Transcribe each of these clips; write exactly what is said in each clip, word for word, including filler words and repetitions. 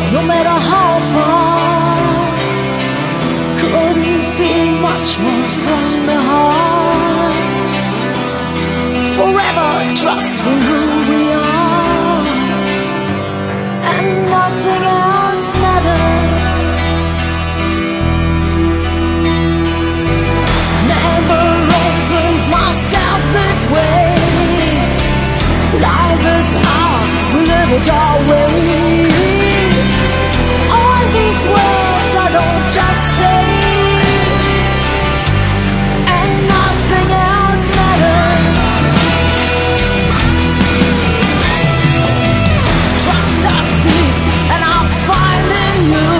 no matter how far, couldn't be much more from the heart. Forever trusting who we are, and nothing else matters. Never opened myself this way. Life is ours, we live it our way. All these words I don't just say, and nothing else matters. Trust I seek and I find in you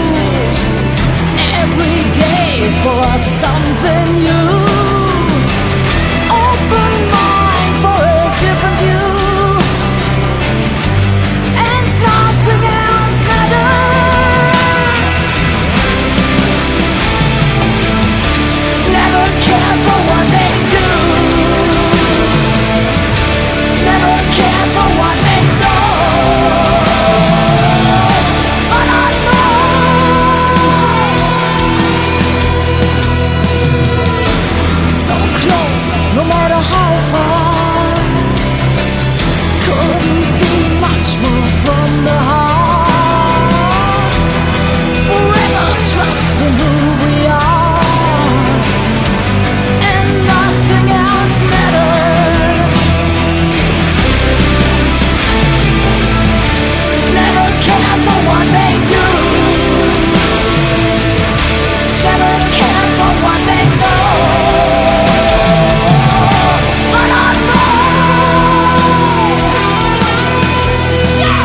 every day for something new. Open mind for a different view, and nothing else matters. Never care for what they do, never care for what they know, but I know so close, no matter how far, couldn't be much more from the heart. Forever trusting who we are, and nothing else matters. Never care for what they do, never care for what they know, but I know, yeah.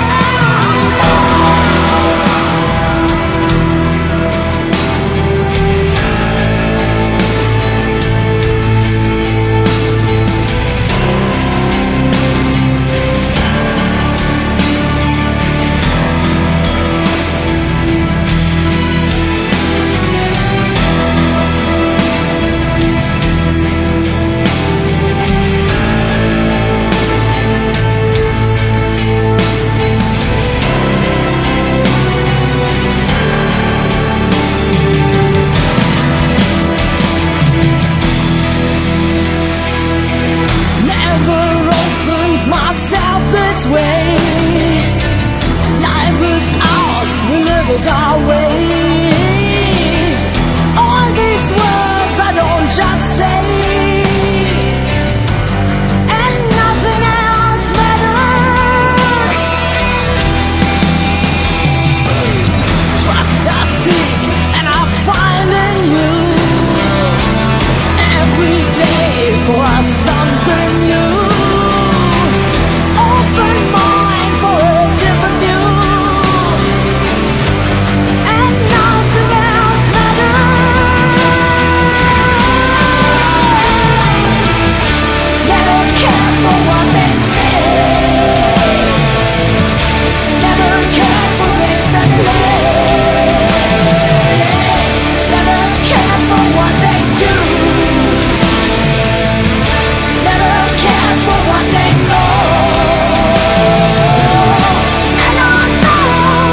Never opened myself this way. Life is ours, we live it our way. All these words I don't just say, and nothing else matters. Trust I seek and I find in you every day for something new. Open mind for a different view, and nothing else matters. Never care for what they say, never care for games that play, never care for what they do, never care for what they know, and I know.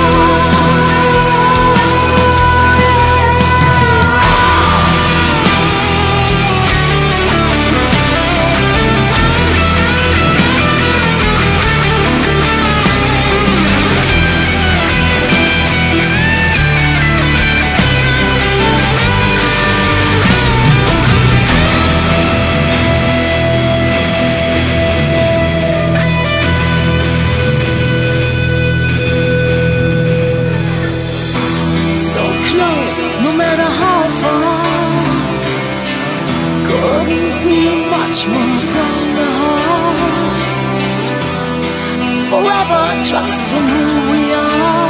So close, no matter how far, couldn't be much more from the heart. Forever trusting who we are,